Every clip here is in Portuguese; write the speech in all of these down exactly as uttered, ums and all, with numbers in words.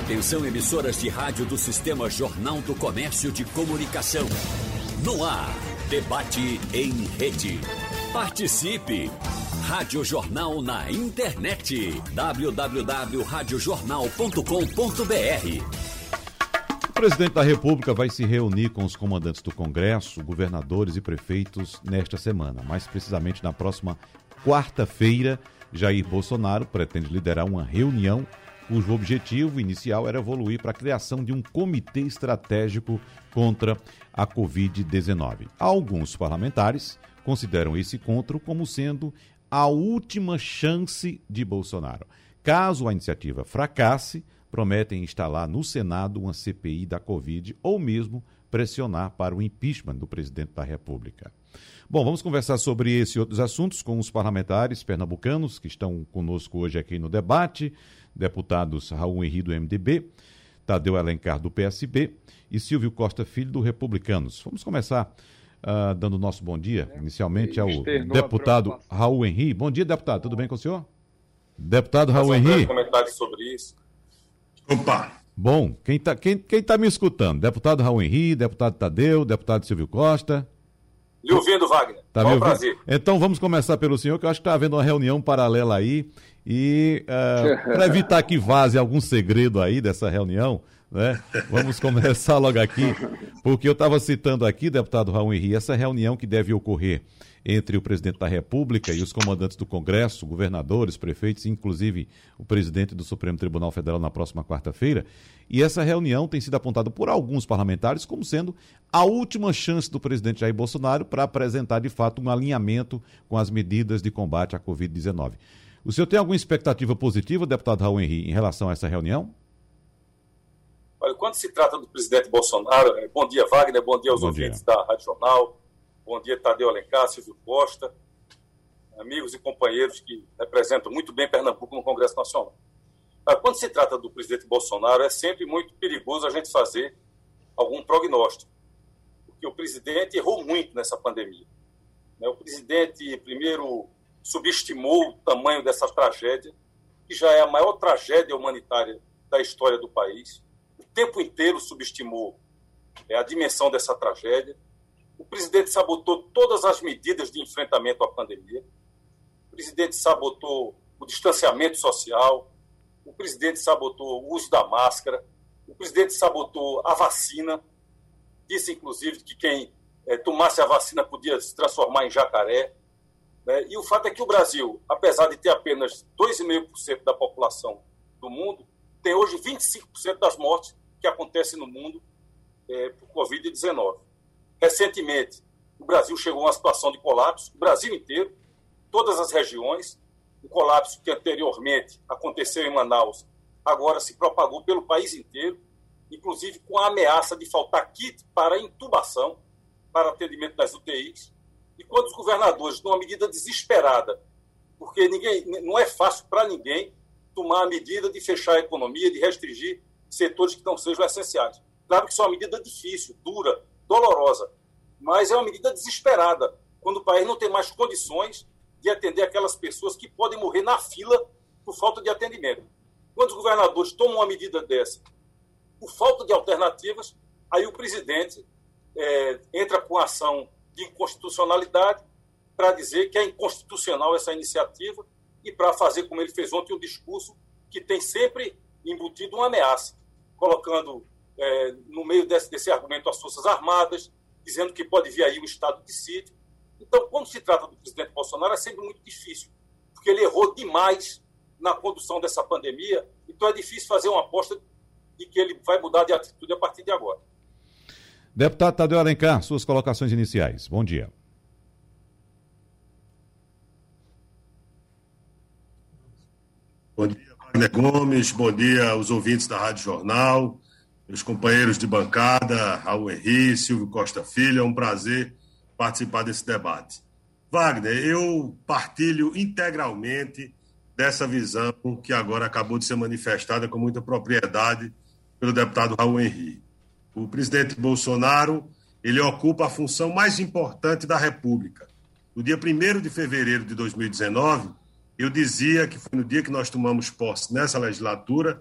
Atenção, emissoras de rádio do Sistema Jornal do Comércio de Comunicação. No ar, debate em rede. Participe! Rádio Jornal na internet. w w w ponto rádio jornal ponto com ponto b r. O presidente da República vai se reunir com os comandantes do Congresso, governadores e prefeitos nesta semana. Mais precisamente na próxima quarta-feira, Jair Bolsonaro pretende liderar uma reunião cujo objetivo inicial era evoluir para a criação de um comitê estratégico contra a covid dezenove. Alguns parlamentares consideram esse encontro como sendo a última chance de Bolsonaro. Caso a iniciativa fracasse, prometem instalar no Senado uma C P I da Covid ou mesmo pressionar para o impeachment do presidente da República. Bom, vamos conversar sobre esse e outros assuntos com os parlamentares pernambucanos que estão conosco hoje aqui no debate, deputados Raul Henri do M D B, Tadeu Alencar do P S B e Silvio Costa Filho do Republicanos. Vamos começar uh, dando nosso bom dia, inicialmente ao deputado Raul Henri. Bom dia, deputado, tudo bem com o senhor? Deputado Raul Henri. Um comentário sobre isso. Opa! Bom, quem está quem, quem tá me escutando? Deputado Raul Henri, deputado Tadeu, deputado Silvio Costa. Lhe ouvindo, Wagner. Tá me ouvindo? Prazer. Então vamos começar pelo senhor, que eu acho que está havendo uma reunião paralela aí. E uh, para evitar que vaze algum segredo aí dessa reunião, né, vamos começar logo aqui, porque eu estava citando aqui, deputado Raul Henri, essa reunião que deve ocorrer entre o presidente da República e os comandantes do Congresso, governadores, prefeitos, inclusive o presidente do Supremo Tribunal Federal na próxima quarta-feira. E essa reunião tem sido apontada por alguns parlamentares como sendo a última chance do presidente Jair Bolsonaro para apresentar, de fato, um alinhamento com as medidas de combate à covid dezenove. O senhor tem alguma expectativa positiva, deputado Raul Henri, em relação a essa reunião? Olha, quando se trata do presidente Bolsonaro, bom dia, Wagner, bom dia aos bom ouvintes dia. da Rádio Jornal, bom dia, Tadeu Alencar, Silvio Costa, amigos e companheiros que representam muito bem Pernambuco no Congresso Nacional. Quando se trata do presidente Bolsonaro, é sempre muito perigoso a gente fazer algum prognóstico, porque o presidente errou muito nessa pandemia. O presidente, primeiro, subestimou o tamanho dessa tragédia, que já é a maior tragédia humanitária da história do país. O tempo inteiro subestimou a dimensão dessa tragédia. O presidente sabotou todas as medidas de enfrentamento à pandemia. O presidente sabotou o distanciamento social. O presidente sabotou o uso da máscara. O presidente sabotou a vacina. Disse, inclusive, que quem é, tomasse a vacina podia se transformar em jacaré. Né? E o fato é que o Brasil, apesar de ter apenas dois vírgula cinco por cento da população do mundo, tem hoje vinte e cinco por cento das mortes que acontecem no mundo é, por covid dezenove. Recentemente, o Brasil chegou a uma situação de colapso, o Brasil inteiro, todas as regiões. O colapso que anteriormente aconteceu em Manaus, agora se propagou pelo país inteiro, inclusive com a ameaça de faltar kit para intubação, para atendimento das U T Is. E quando os governadores, numa medida desesperada, porque ninguém, não é fácil para ninguém tomar a medida de fechar a economia, de restringir setores que não sejam essenciais. Claro que isso é uma medida difícil, dura, dolorosa, mas é uma medida desesperada, quando o país não tem mais condições de atender aquelas pessoas que podem morrer na fila por falta de atendimento. Quando os governadores tomam uma medida dessa, por falta de alternativas, aí o presidente é, entra com ação de inconstitucionalidade para dizer que é inconstitucional essa iniciativa e para fazer, como ele fez ontem, um discurso que tem sempre embutido uma ameaça, colocando é, no meio desse, desse argumento as Forças Armadas, dizendo que pode vir aí um estado de sítio. Então, quando se trata do presidente Bolsonaro, é sempre muito difícil, porque ele errou demais na condução dessa pandemia, então é difícil fazer uma aposta de que ele vai mudar de atitude a partir de agora. Deputado Tadeu Alencar, suas colocações iniciais. Bom dia. Bom dia, Wagner Gomes. Bom dia aos ouvintes da Rádio Jornal, meus companheiros de bancada, Raul Henri, Silvio Costa Filho. É um prazer participar desse debate. Wagner, eu partilho integralmente dessa visão que agora acabou de ser manifestada com muita propriedade pelo deputado Raul Henri. O presidente Bolsonaro, ele ocupa a função mais importante da República. No dia primeiro de fevereiro de dois mil e dezenove, eu dizia que foi no dia que nós tomamos posse nessa legislatura,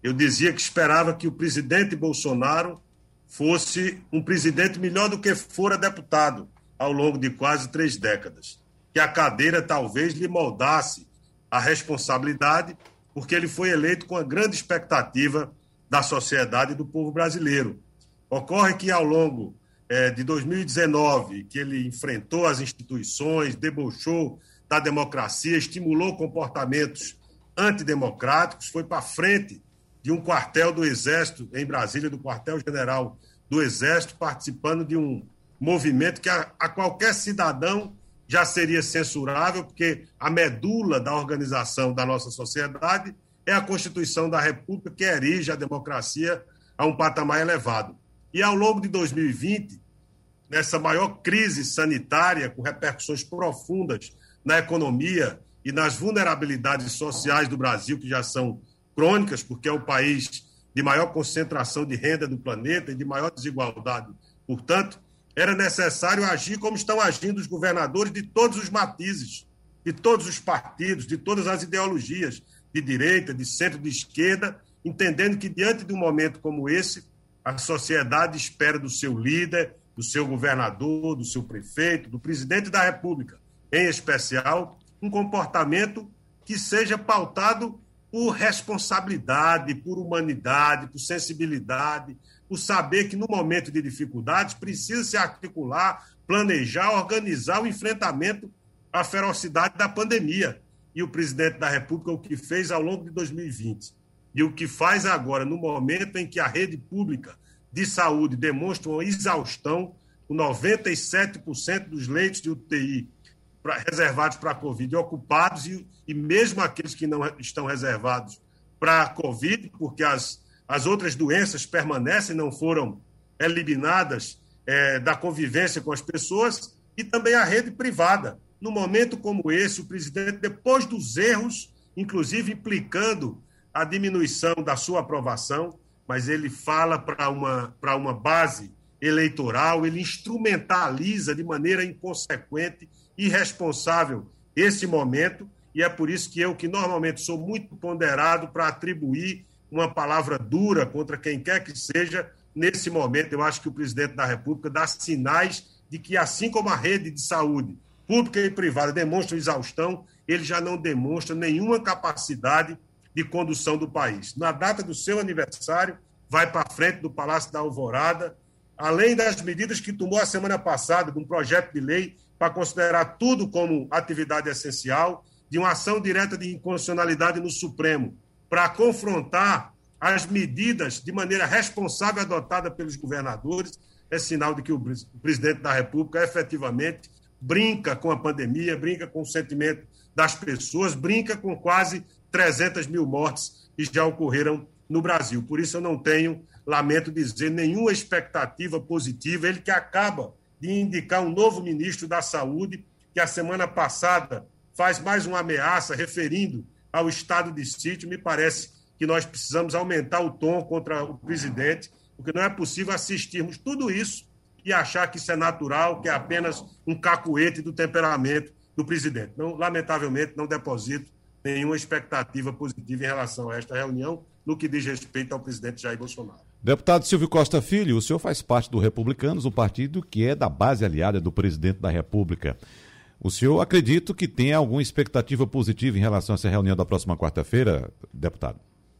eu dizia que esperava que o presidente Bolsonaro fosse um presidente melhor do que fora deputado ao longo de quase três décadas. Que a cadeira talvez lhe moldasse a responsabilidade, porque ele foi eleito com a grande expectativa da sociedade e do povo brasileiro. Ocorre que, ao longo eh, de dois mil e dezenove, que ele enfrentou as instituições, debochou da democracia, estimulou comportamentos antidemocráticos, foi para frente de um quartel do Exército em Brasília, do quartel-general do Exército, participando de um movimento que a, a qualquer cidadão já seria censurável, porque a medula da organização da nossa sociedade é a Constituição da República, que erige a democracia a um patamar elevado. E ao longo de dois mil e vinte, nessa maior crise sanitária, com repercussões profundas na economia e nas vulnerabilidades sociais do Brasil, que já são crônicas, porque é o país de maior concentração de renda do planeta e de maior desigualdade. Portanto, era necessário agir como estão agindo os governadores de todos os matizes, de todos os partidos, de todas as ideologias, de direita, de centro, de esquerda, entendendo que, diante de um momento como esse, a sociedade espera do seu líder, do seu governador, do seu prefeito, do presidente da República, em especial, um comportamento que seja pautado por responsabilidade, por humanidade, por sensibilidade, por saber que, no momento de dificuldades, precisa se articular, planejar, organizar o enfrentamento à ferocidade da pandemia. E o presidente da República, o que fez ao longo de dois mil e vinte, e o que faz agora, no momento em que a rede pública de saúde demonstra uma exaustão, com noventa e sete por cento dos leitos de U T I pra, reservados para a Covid ocupados, e, e mesmo aqueles que não estão reservados para a Covid, porque as, as outras doenças permanecem, não foram eliminadas é, da convivência com as pessoas, e também a rede privada. No momento como esse, o presidente, depois dos erros, inclusive implicando a diminuição da sua aprovação, mas ele fala para uma, para uma base eleitoral, ele instrumentaliza de maneira inconsequente, irresponsável esse momento, e é por isso que eu, que normalmente sou muito ponderado para atribuir uma palavra dura contra quem quer que seja, nesse momento eu acho que o presidente da República dá sinais de que, assim como a rede de saúde pública e privada demonstram exaustão, ele já não demonstra nenhuma capacidade de condução do país. Na data do seu aniversário, vai para frente do Palácio da Alvorada, além das medidas que tomou a semana passada, de um projeto de lei para considerar tudo como atividade essencial, de uma ação direta de inconstitucionalidade no Supremo, para confrontar as medidas de maneira responsável adotada pelos governadores, é sinal de que o presidente da República efetivamente brinca com a pandemia, brinca com o sentimento das pessoas, brinca com quase trezentas mil mortes que já ocorreram no Brasil. Por isso eu não tenho, lamento dizer, nenhuma expectativa positiva. Ele que acaba de indicar um novo ministro da Saúde, que a semana passada faz mais uma ameaça referindo ao estado de sítio. Me parece que nós precisamos aumentar o tom contra o presidente, porque não é possível assistirmos tudo isso e achar que isso é natural, que é apenas um cacuete do temperamento do presidente. Não, lamentavelmente, não deposito nenhuma expectativa positiva em relação a esta reunião, no que diz respeito ao presidente Jair Bolsonaro. Deputado Silvio Costa Filho, o senhor faz parte do Republicanos, um partido que é da base aliada do presidente da República. O senhor acredita que tem alguma expectativa positiva em relação a essa reunião da próxima quarta-feira, deputado?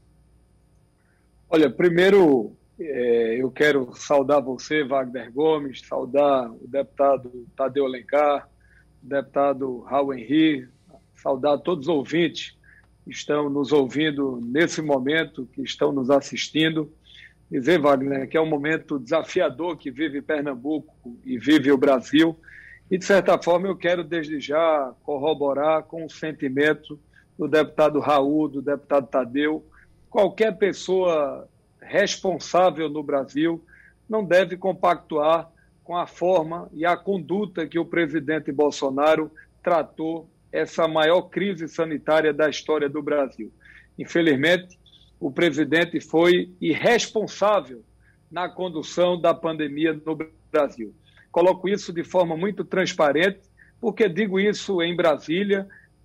Olha, primeiro é, eu quero saudar você, Wagner Gomes, saudar o deputado Tadeu Alencar, o deputado Raul Henri, saudar todos os ouvintes que estão nos ouvindo nesse momento, que estão nos assistindo. Dizer, Wagner, que é um momento desafiador que vive Pernambuco e vive o Brasil. E, de certa forma, eu quero, desde já, corroborar com o sentimento do deputado Raul, do deputado Tadeu. Qualquer pessoa responsável no Brasil não deve compactuar com a forma e a conduta que o presidente Bolsonaro tratou essa maior crise sanitária da história do Brasil. Infelizmente, o presidente foi irresponsável na condução da pandemia no Brasil. Coloco isso de forma muito transparente, porque digo isso em Brasília,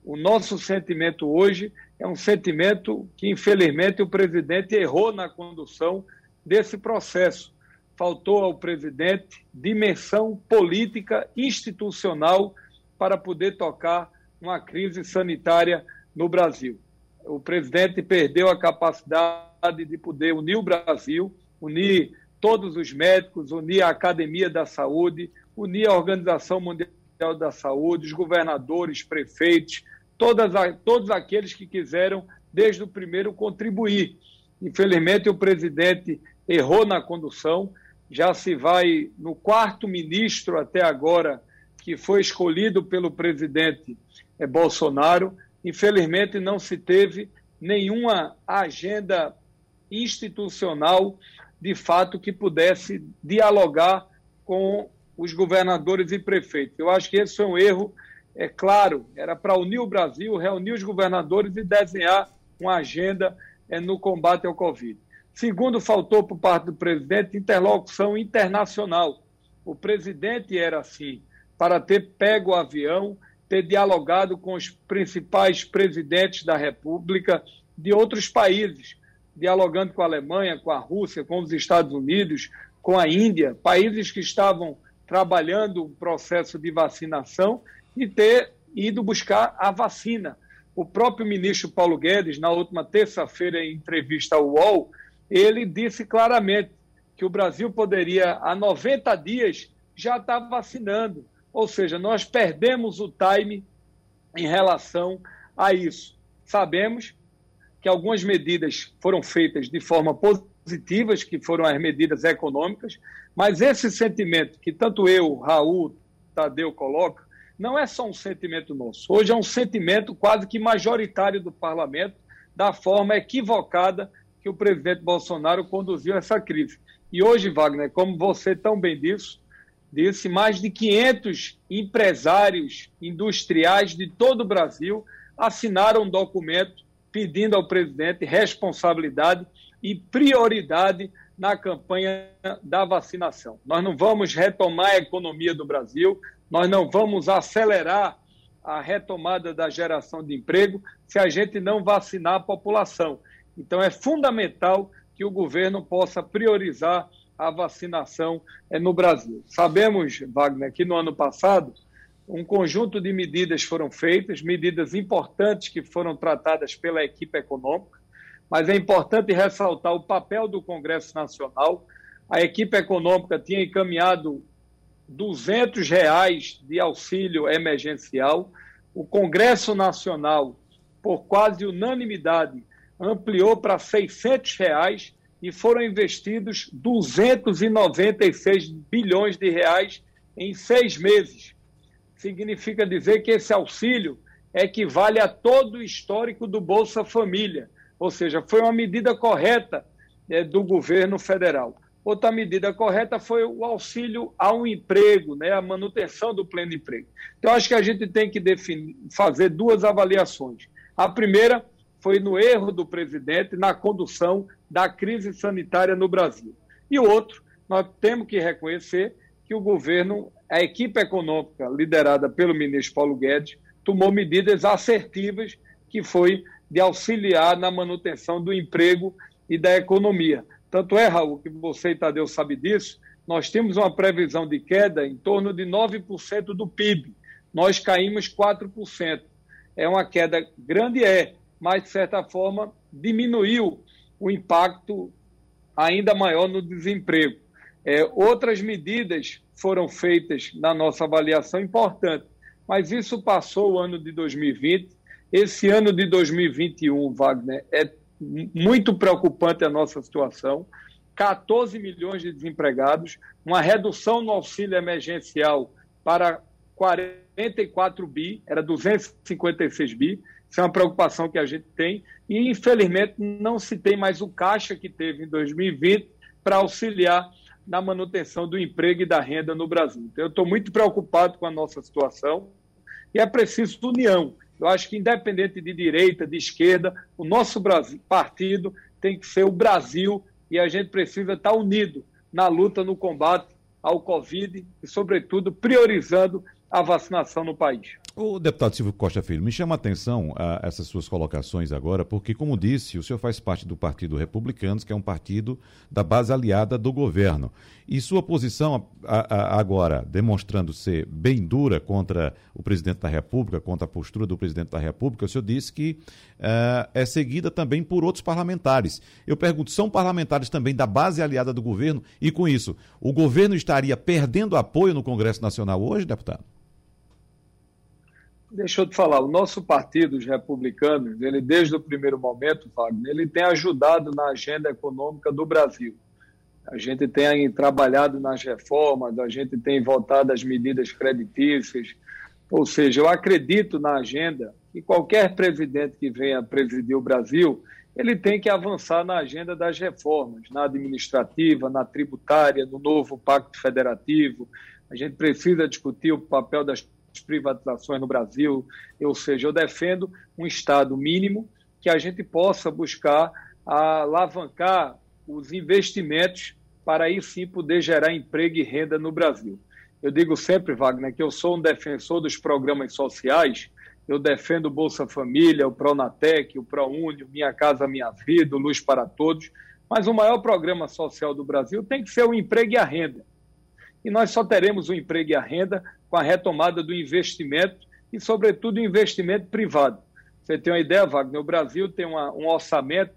O nosso sentimento hoje é um sentimento que, infelizmente, o presidente errou na condução desse processo. Faltou ao presidente dimensão política institucional para poder tocar uma crise sanitária no Brasil. O presidente perdeu a capacidade de poder unir o Brasil, unir todos os médicos, unir a Academia da Saúde, unir a Organização Mundial da Saúde, os governadores, prefeitos, todas, todos aqueles que quiseram, desde o primeiro, contribuir. Infelizmente, o presidente errou na condução, já se vai no quarto ministro até agora, que foi escolhido pelo presidente é, Bolsonaro. Infelizmente, não se teve nenhuma agenda institucional, de fato, que pudesse dialogar com os governadores e prefeitos. Eu acho que esse foi um erro, é claro, era para unir o Brasil, reunir os governadores e desenhar uma agenda é, no combate ao Covid. Segundo, faltou por parte do presidente interlocução internacional. O presidente era assim, para ter pego o avião, ter dialogado com os principais presidentes da República de outros países, dialogando com a Alemanha, com a Rússia, com os Estados Unidos, com a Índia, países que estavam trabalhando o processo de vacinação e ter ido buscar a vacina. O próprio ministro Paulo Guedes, na última terça-feira, em entrevista ao U O L, ele disse claramente que o Brasil poderia, há noventa dias, já estar vacinando. Ou seja, nós perdemos o time em relação a isso. Sabemos que algumas medidas foram feitas de forma positiva, que foram as medidas econômicas, mas esse sentimento que tanto eu, Raul, Tadeu coloca, não é só um sentimento nosso. Hoje é um sentimento quase que majoritário do parlamento, da forma equivocada que o presidente Bolsonaro conduziu essa crise. E hoje, Wagner, como você tão bem disse, disse, mais de quinhentos empresários industriais de todo o Brasil assinaram um documento pedindo ao presidente responsabilidade e prioridade na campanha da vacinação. Nós não vamos retomar a economia do Brasil, nós não vamos acelerar a retomada da geração de emprego se a gente não vacinar a população. Então, é fundamental que o governo possa priorizar a vacinação no Brasil. Sabemos, Wagner, que no ano passado um conjunto de medidas foram feitas, medidas importantes que foram tratadas pela equipe econômica, mas é importante ressaltar o papel do Congresso Nacional. A equipe econômica tinha encaminhado duzentos reais de auxílio emergencial. O Congresso Nacional, por quase unanimidade, ampliou para seiscentos reais e foram investidos duzentos e noventa e seis bilhões de reais em seis meses. Significa dizer que esse auxílio equivale a todo o histórico do Bolsa Família, ou seja, foi uma medida correta é, do governo federal. Outra medida correta foi o auxílio ao emprego, né, a manutenção do pleno emprego. Então, acho que a gente tem que definir, fazer duas avaliações. A primeira foi no erro do presidente na condução da crise sanitária no Brasil. E o outro, nós temos que reconhecer que o governo, a equipe econômica liderada pelo ministro Paulo Guedes, tomou medidas assertivas que foi de auxiliar na manutenção do emprego e da economia. Tanto é, Raul, que você e Tadeu sabem disso, nós temos uma previsão de queda em torno de nove por cento do P I B. Nós caímos quatro por cento. É uma queda grande, é, mas, de certa forma, diminuiu o impacto ainda maior no desemprego. É, outras medidas foram feitas na nossa avaliação importante, mas isso passou o ano de dois mil e vinte. Esse ano de dois mil e vinte e um, Wagner, é muito preocupante a nossa situação. quatorze milhões de desempregados, uma redução no auxílio emergencial para quarenta e quatro bi, era duzentos e cinquenta e seis bi. Isso é uma preocupação que a gente tem e, infelizmente, não se tem mais o caixa que teve em dois mil e vinte para auxiliar na manutenção do emprego e da renda no Brasil. Então, eu estou muito preocupado com a nossa situação e é preciso união. Eu acho que, independente de direita, de esquerda, o nosso Brasil, partido tem que ser o Brasil e a gente precisa estar unido na luta, no combate ao Covid e, sobretudo, priorizando a vacinação no país. O deputado Silvio Costa Filho, me chama a atenção a essas suas colocações agora, porque, como disse, o senhor faz parte do Partido Republicanos, que é um partido da base aliada do governo. E sua posição a, a, agora, demonstrando ser bem dura contra o presidente da República, contra a postura do presidente da República, o senhor disse que uh, é seguida também por outros parlamentares. Eu pergunto, são parlamentares também da base aliada do governo? E, com isso, o governo estaria perdendo apoio no Congresso Nacional hoje, deputado? Deixa eu te falar, o nosso partido, os republicanos, ele desde o primeiro momento, Wagner, ele tem ajudado na agenda econômica do Brasil. A gente tem trabalhado nas reformas, a gente tem votado as medidas creditícias, ou seja, eu acredito na agenda que qualquer presidente que venha presidir o Brasil, ele tem que avançar na agenda das reformas, na administrativa, na tributária, no novo Pacto Federativo. A gente precisa discutir o papel das privatizações no Brasil, ou seja, eu defendo um Estado mínimo que a gente possa buscar alavancar os investimentos para aí sim poder gerar emprego e renda no Brasil. Eu digo sempre, Wagner, que eu sou um defensor dos programas sociais, eu defendo o Bolsa Família, o Pronatec, o ProUni, Minha Casa Minha Vida, o Luz para Todos, mas o maior programa social do Brasil tem que ser o emprego e a renda. E nós só teremos o emprego e a renda com a retomada do investimento e, sobretudo, o investimento privado. Você tem uma ideia, Wagner? O Brasil tem uma, um orçamento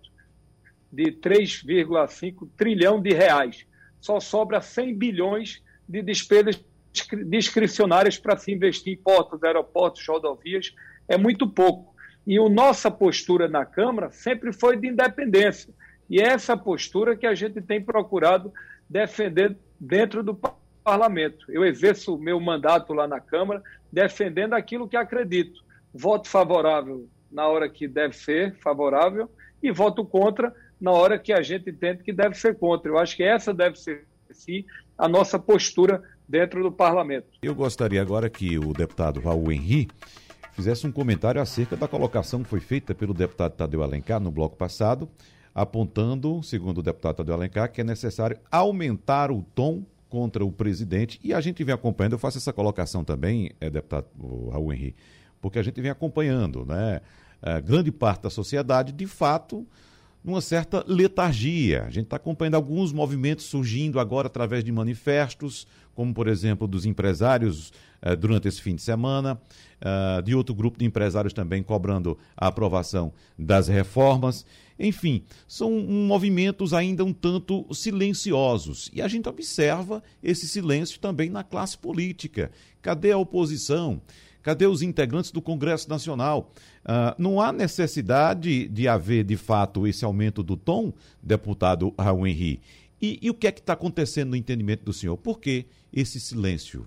de três vírgula cinco trilhão de reais. Só sobra cem bilhões de despesas discricionárias para se investir em portos, aeroportos, rodovias. É muito pouco. E a nossa postura na Câmara sempre foi de independência. E é essa postura que a gente tem procurado defender dentro do Parlamento. Eu exerço o meu mandato lá na Câmara defendendo aquilo que acredito. Voto favorável na hora que deve ser favorável e voto contra na hora que a gente entende que deve ser contra. Eu acho que essa deve ser, sim, a nossa postura dentro do Parlamento. Eu gostaria agora que o deputado Raul Henrique fizesse um comentário acerca da colocação que foi feita pelo deputado Tadeu Alencar no bloco passado, apontando, segundo o deputado Tadeu Alencar, que é necessário aumentar o tom contra o presidente, e a gente vem acompanhando, eu faço essa colocação também, é, deputado Raul Henrique, porque a gente vem acompanhando, né, a grande parte da sociedade, de fato, numa certa letargia. A gente está acompanhando alguns movimentos surgindo agora através de manifestos, como, por exemplo, dos empresários eh, durante esse fim de semana, uh, de outro grupo de empresários também cobrando a aprovação das reformas. Enfim, são movimentos ainda um tanto silenciosos. E a gente observa esse silêncio também na classe política. Cadê a oposição? Cadê os integrantes do Congresso Nacional? Uh, não há necessidade de haver, de fato, esse aumento do tom, deputado Raul Henrique? E, e o que é que está acontecendo no entendimento do senhor? Por que esse silêncio?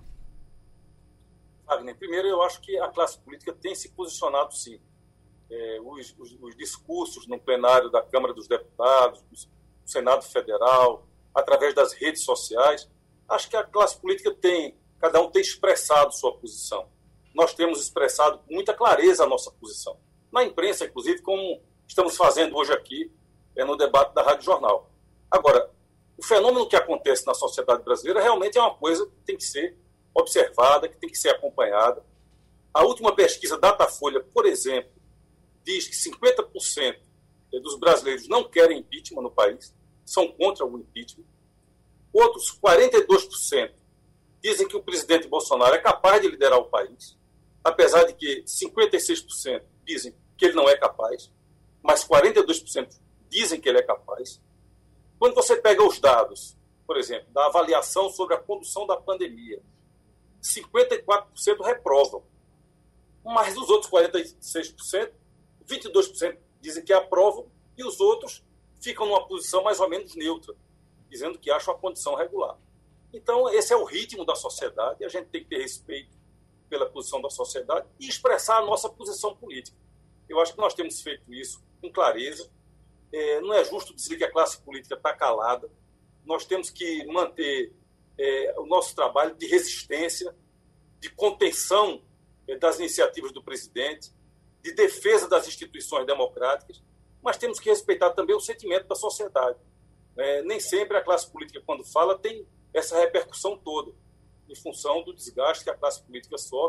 Wagner, primeiro eu acho que a classe política tem se posicionado, sim. É, os, os, os discursos no plenário da Câmara dos Deputados, do Senado Federal, através das redes sociais, acho que a classe política tem, cada um tem expressado sua posição. Nós temos expressado com muita clareza a nossa posição. Na imprensa, inclusive, como estamos fazendo hoje aqui, é no debate da Rádio Jornal. Agora, o fenômeno que acontece na sociedade brasileira realmente é uma coisa que tem que ser observada, que tem que ser acompanhada. A última pesquisa Datafolha, por exemplo, diz que cinquenta por cento dos brasileiros não querem impeachment no país, são contra o impeachment. Outros quarenta e dois por cento dizem que o presidente Bolsonaro é capaz de liderar o país, apesar de que cinquenta e seis por cento dizem que ele não é capaz, mas quarenta e dois por cento dizem que ele é capaz. Quando você pega os dados, por exemplo, da avaliação sobre a condução da pandemia, cinquenta e quatro por cento reprovam, mas os outros quarenta e seis por cento, vinte e dois por cento dizem que aprovam e os outros ficam numa posição mais ou menos neutra, dizendo que acham a condição regular. Então, esse é o ritmo da sociedade, a gente tem que ter respeito pela posição da sociedade e expressar a nossa posição política. Eu acho que nós temos feito isso com clareza. É, não é justo dizer que a classe política está calada. Nós temos que manter é, o nosso trabalho de resistência, de contenção é, das iniciativas do presidente, de defesa das instituições democráticas, mas temos que respeitar também o sentimento da sociedade. É, nem sempre a classe política, quando fala, tem essa repercussão toda, em função do desgaste que a classe política sofre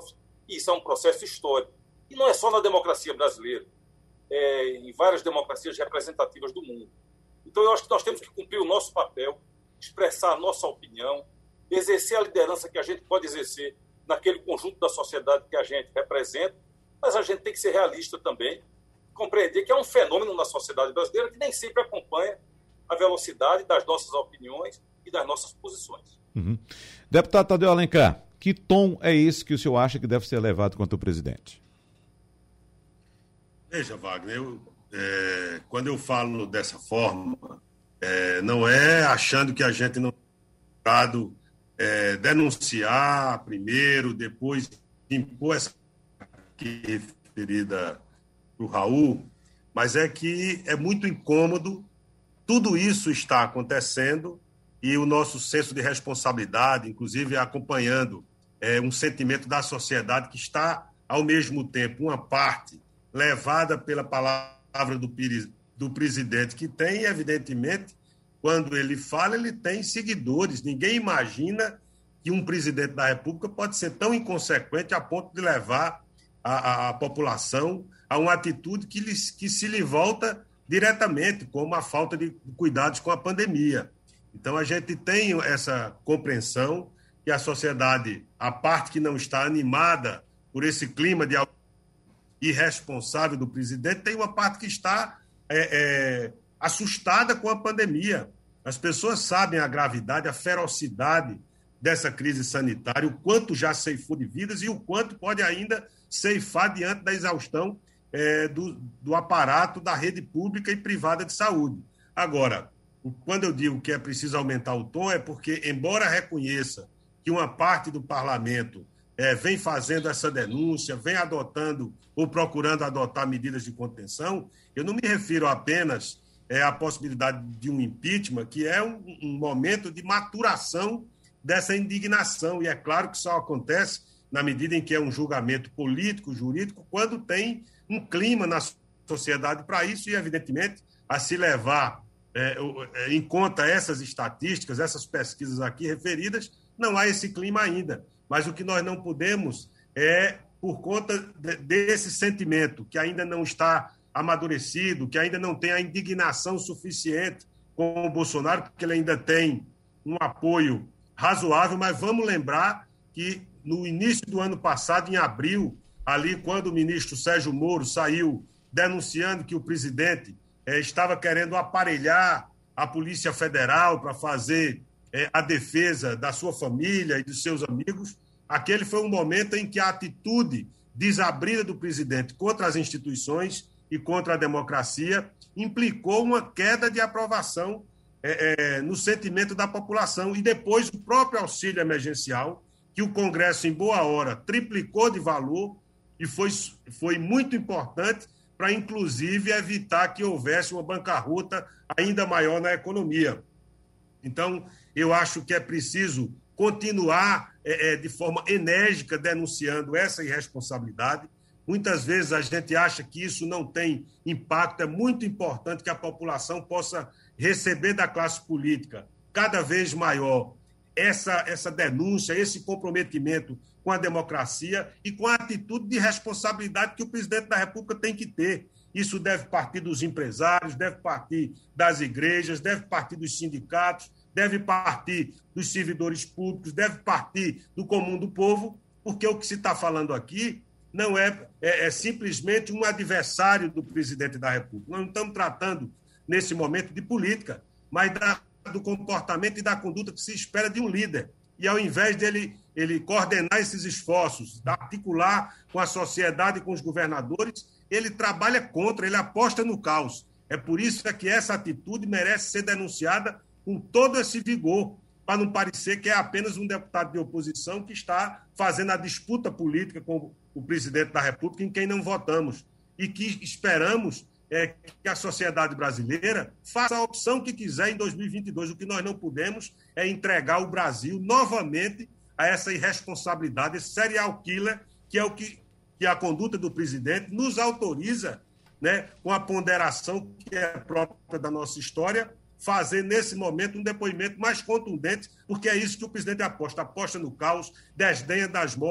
E isso é um processo histórico. E não é só na democracia brasileira, é em várias democracias representativas do mundo. Então, eu acho que nós temos que cumprir o nosso papel, expressar a nossa opinião, exercer a liderança que a gente pode exercer naquele conjunto da sociedade que a gente representa, mas a gente tem que ser realista também, compreender que é um fenômeno na sociedade brasileira que nem sempre acompanha a velocidade das nossas opiniões e das nossas posições. Uhum. Deputado Tadeu Alencar, que tom é esse que o senhor acha que deve ser levado contra o presidente? Veja, Wagner, eu, é, quando eu falo dessa forma, é, não é achando que a gente não tem é, denunciar primeiro, depois impor essa aqui referida para o Raul, mas é que é muito incômodo, tudo isso está acontecendo e o nosso senso de responsabilidade, inclusive acompanhando é, um sentimento da sociedade que está, ao mesmo tempo, uma parte levada pela palavra do, do presidente, que tem, evidentemente, quando ele fala, ele tem seguidores. Ninguém imagina que um presidente da República pode ser tão inconsequente a ponto de levar a, a, a população a uma atitude que, lhes, que se lhe volta diretamente, como a falta de cuidados com a pandemia. Então, a gente tem essa compreensão que a sociedade, a parte que não está animada por esse clima de irresponsável do presidente, tem uma parte que está é, é, assustada com a pandemia. As pessoas sabem a gravidade, a ferocidade dessa crise sanitária, o quanto já ceifou de vidas e o quanto pode ainda ceifar diante da exaustão é, do, do aparato da rede pública e privada de saúde. Agora, quando eu digo que é preciso aumentar o tom, é porque, embora reconheça que uma parte do parlamento é, vem fazendo essa denúncia, vem adotando ou procurando adotar medidas de contenção, eu não me refiro apenas é, à possibilidade de um impeachment, que é um, um momento de maturação dessa indignação. E é claro que só acontece na medida em que é um julgamento político, jurídico, quando tem um clima na sociedade para isso e, evidentemente, a se levar é, em conta essas estatísticas, essas pesquisas aqui referidas, não há esse clima ainda. Mas o que nós não podemos é, por conta de, desse sentimento que ainda não está amadurecido, que ainda não tem a indignação suficiente com o Bolsonaro, porque ele ainda tem um apoio razoável, mas vamos lembrar que no início do ano passado, em abril, ali quando o ministro Sérgio Moro saiu denunciando que o presidente eh, estava querendo aparelhar a Polícia Federal para fazer eh, a defesa da sua família e dos seus amigos, aquele foi um momento em que a atitude desabrida do presidente contra as instituições e contra a democracia implicou uma queda de aprovação eh, eh, no sentimento da população. E depois o próprio auxílio emergencial, que o Congresso, em boa hora, triplicou de valor e foi, foi muito importante para, inclusive, evitar que houvesse uma bancarrota ainda maior na economia. Então, eu acho que é preciso continuar é, é, de forma enérgica denunciando essa irresponsabilidade. Muitas vezes a gente acha que isso não tem impacto. É muito importante que a população possa receber da classe política cada vez maior essa, essa denúncia, esse comprometimento com a democracia e com a atitude de responsabilidade que o presidente da República tem que ter. Isso deve partir dos empresários, deve partir das igrejas, deve partir dos sindicatos, deve partir dos servidores públicos, deve partir do comum do povo, porque o que se está falando aqui não é, é, é simplesmente um adversário do presidente da República. Nós não estamos tratando, nesse momento, de política, mas da, do comportamento e da conduta que se espera de um líder. E, ao invés dele ele coordenar esses esforços, articular com a sociedade e com os governadores, ele trabalha contra, ele aposta no caos. É por isso que essa atitude merece ser denunciada com todo esse vigor, para não parecer que é apenas um deputado de oposição que está fazendo a disputa política com o presidente da República, em quem não votamos, e que esperamos é, que a sociedade brasileira faça a opção que quiser em dois mil e vinte e dois. O que nós não podemos é entregar o Brasil novamente a essa irresponsabilidade, esse serial killer, que é o que, que a conduta do presidente nos autoriza, né, com a ponderação que é própria da nossa história, fazer, nesse momento, um depoimento mais contundente, porque é isso que o presidente aposta. Aposta no caos, desdenha das mortes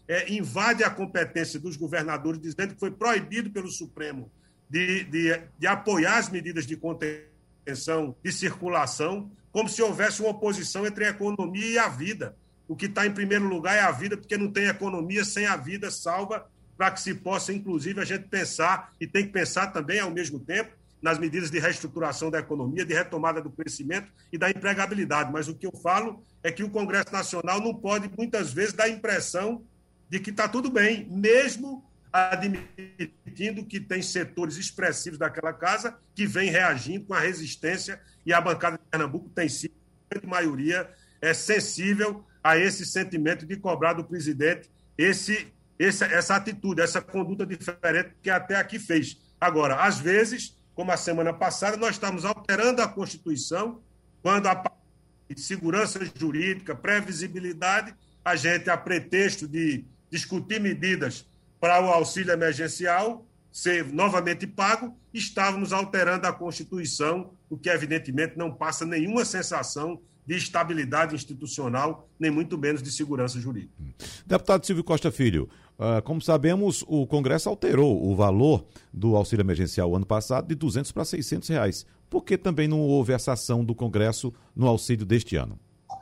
é, invade a competência dos governadores, dizendo que foi proibido pelo Supremo de, de, de apoiar as medidas de contenção de circulação, como se houvesse uma oposição entre a economia e a vida. O que está em primeiro lugar é a vida, porque não tem economia sem a vida salva, para que se possa, inclusive, a gente pensar, e tem que pensar também, ao mesmo tempo, nas medidas de reestruturação da economia, de retomada do crescimento e da empregabilidade. Mas o que eu falo é que o Congresso Nacional não pode, muitas vezes, dar a impressão de que está tudo bem, mesmo admitindo que tem setores expressivos daquela casa que vem reagindo com a resistência, e a bancada de Pernambuco tem sido, a grande maioria, é sensível a esse sentimento de cobrar do presidente esse, essa, essa atitude, essa conduta diferente que até aqui fez. Agora, às vezes, como a semana passada, nós estamos alterando a Constituição, quando a segurança jurídica, previsibilidade, a gente, a pretexto de discutir medidas para o auxílio emergencial ser novamente pago, estávamos alterando a Constituição, o que evidentemente não passa nenhuma sensação de estabilidade institucional, nem muito menos de segurança jurídica. Deputado Silvio Costa Filho, como sabemos, o Congresso alterou o valor do auxílio emergencial ano passado de duzentos para seiscentos reais. Por que também não houve essa ação do Congresso no auxílio deste ano?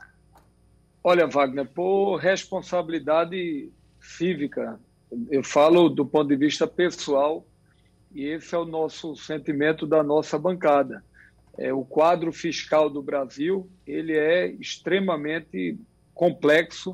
Olha, Wagner, por responsabilidade cívica, eu falo do ponto de vista pessoal, e esse é o nosso sentimento da nossa bancada. É, o quadro fiscal do Brasil, ele é extremamente complexo.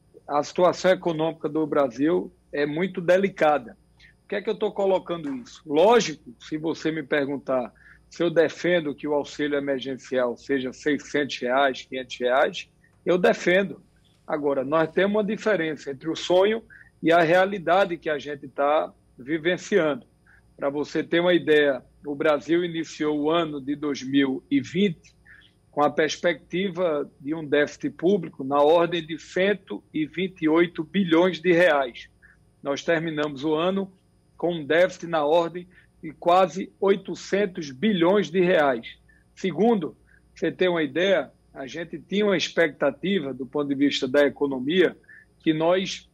A situação econômica do Brasil é muito delicada. Por que é que eu estou colocando isso? Lógico, se você me perguntar se eu defendo que o auxílio emergencial seja seiscentos reais, quinhentos reais, eu defendo. Agora, nós temos uma diferença entre o sonho e a realidade que a gente está vivenciando. Para você ter uma ideia, o Brasil iniciou o ano de dois mil e vinte com a perspectiva de um déficit público na ordem de cento e vinte e oito bilhões de reais. Nós terminamos o ano com um déficit na ordem de quase oitocentos bilhões de reais. Segundo, você ter uma ideia, a gente tinha uma expectativa, do ponto de vista da economia, que nós